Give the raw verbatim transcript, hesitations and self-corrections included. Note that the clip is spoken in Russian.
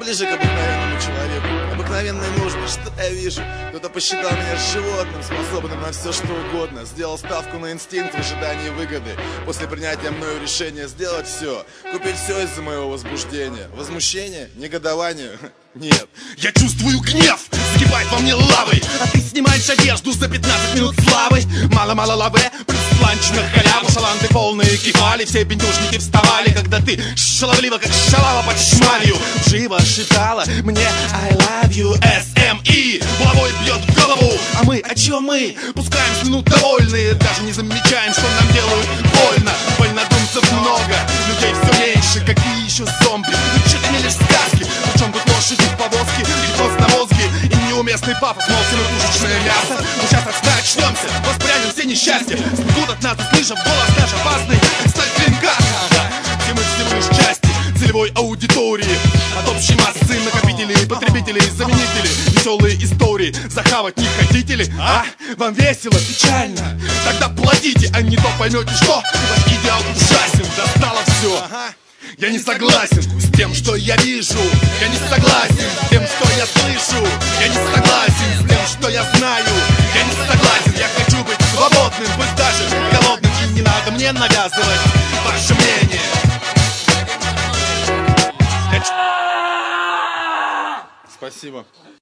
ближе к обыкновенному человеку. Обыкновенной нужно, что я вижу. Кто-то посчитал меня животным, способным на все что угодно. Сделал ставку на инстинкт в ожидании выгоды. После принятия мною решения сделать все, купить все из-за моего возбуждения. Возмущение? Негодование? Нет. Я чувствую гнев, сгибает во мне лавой. А ты снимаешь одежду за пятнадцать минут славы. Мало-мало лаве, плюс ланч на халяву. Шаланды полные кефали, все бендюжники вставали, когда ты шаловливо, как шалава под шмалью, живо шептала мне I love you, эс эм и булавой бьет в голову. А мы, о чем мы? Пускаем слюну довольные, даже не замечаем, что нам делают больно. Вольнодумцев много, людей все меньше. Какие еще зомби? Ну че ты мелешь сказки? Причем тут лошади в повозке, гипноз на мозге и неуместный пафос, мол, пушечное мясо. Мы сейчас очнемся, воспрянем все несчастья. Сбегут от нас, услышав голос наш опасный, как сталь клинка. Ага, все мы всего лишь части целевой аудитории. От общей массы накопителей, потребителей, заменителей. Веселые истории захавать не хотите ли? А? Вам весело, печально? Тогда платите, а не то поймете, что ваш идеал ужасен. Достало все. Я не согласен с тем, что я вижу. Я не согласен с тем, что я слышу. Я не согласен с тем, что я знаю. Я не согласен, я хочу быть свободным, пусть даже голодным. И не надо мне навязывать ваше мнение. Спасибо.